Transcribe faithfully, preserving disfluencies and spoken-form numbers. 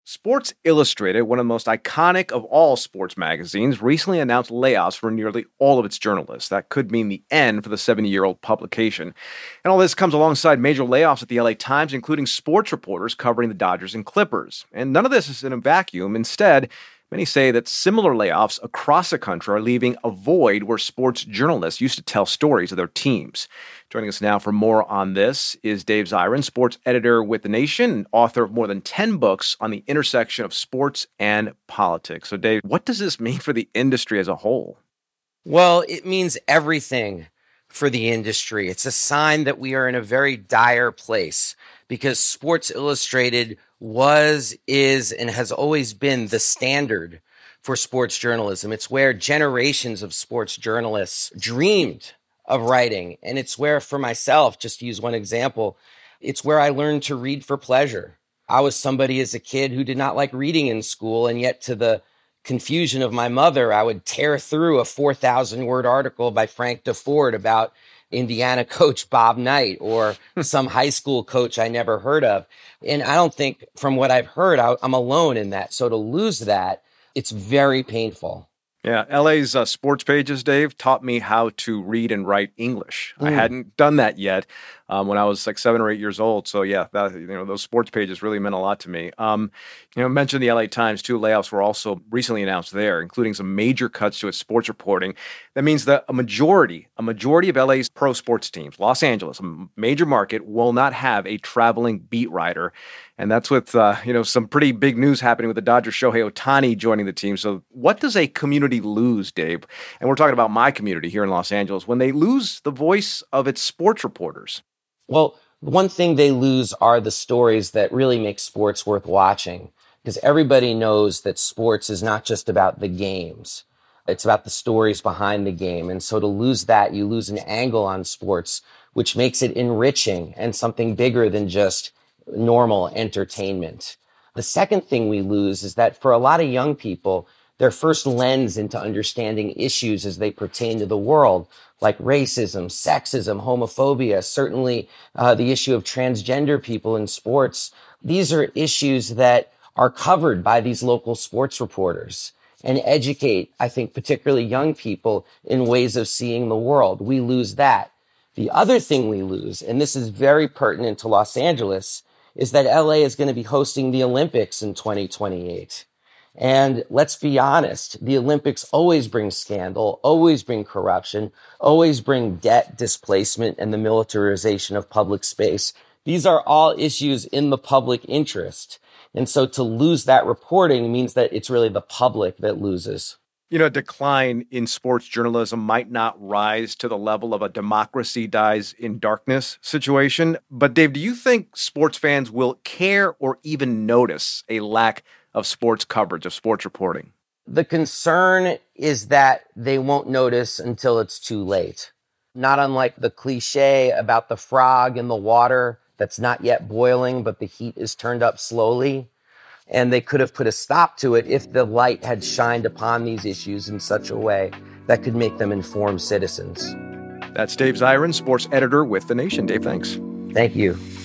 Sports Illustrated, one of the most iconic of all sports magazines, recently announced layoffs for nearly all of its journalists. That could mean the end for the seventy-year-old publication. And all this comes alongside major layoffs at the L A Times, including sports reporters covering the Dodgers and Clippers. And none of this is in a vacuum. Instead, many say that similar layoffs across the country are leaving a void where sports journalists used to tell stories of their teams. Joining us now for more on this is Dave Zirin, sports editor with The Nation and author of more than ten books on the intersection of sports and politics. So, Dave, what does this mean for the industry as a whole? Well, it means everything for the industry. It's a sign that we are in a very dire place because Sports Illustrated was, is, and has always been the standard for sports journalism. It's where generations of sports journalists dreamed of writing. And it's where, for myself, just to use one example, it's where I learned to read for pleasure. I was somebody as a kid who did not like reading in school, and yet to the confusion of my mother, I would tear through a four thousand word article by Frank DeFord about Indiana coach Bob Knight or some high school coach I never heard of. And I don't think, from what I've heard, I, I'm alone in that. So to lose that, it's very painful. Yeah, L A's uh, sports pages, Dave, taught me how to read and write English. Mm. I hadn't done that yet um, when I was like seven or eight years old. So yeah, that, you know, those sports pages really meant a lot to me. Um, you know, mentioned the L A Times too. Layoffs were also recently announced there, including some major cuts to its sports reporting. That means that a majority, a majority of L A's pro sports teams, Los Angeles, a major market, will not have a traveling beat writer. And that's with, uh, you know, some pretty big news happening with the Dodgers' Shohei Ohtani joining the team. So what does a community lose, Dave? And we're talking about my community here in Los Angeles, when they lose the voice of its sports reporters. Well, one thing they lose are the stories that really make sports worth watching, because everybody knows that sports is not just about the games. It's about the stories behind the game. And so to lose that, you lose an angle on sports, which makes it enriching and something bigger than just normal entertainment. The second thing we lose is that for a lot of young people, their first lens into understanding issues as they pertain to the world, like racism, sexism, homophobia, certainly uh, the issue of transgender people in sports, these are issues that are covered by these local sports reporters and educate, I think, particularly young people in ways of seeing the world. We lose that. The other thing we lose, and this is very pertinent to Los Angeles, is that L A is going to be hosting the Olympics in twenty twenty-eight. And let's be honest, the Olympics always bring scandal, always bring corruption, always bring debt displacement and the militarization of public space. These are all issues in the public interest. And so to lose that reporting means that it's really the public that loses. You know, a decline in sports journalism might not rise to the level of a democracy dies in darkness situation. But Dave, do you think sports fans will care or even notice a lack of sports coverage, of sports reporting? The concern is that they won't notice until it's too late. Not unlike the cliche about the frog in the water that's not yet boiling, but the heat is turned up slowly. And they could have put a stop to it if the light had shined upon these issues in such a way that could make them informed citizens. That's Dave Zirin, sports editor with The Nation. Dave, thanks. Thank you.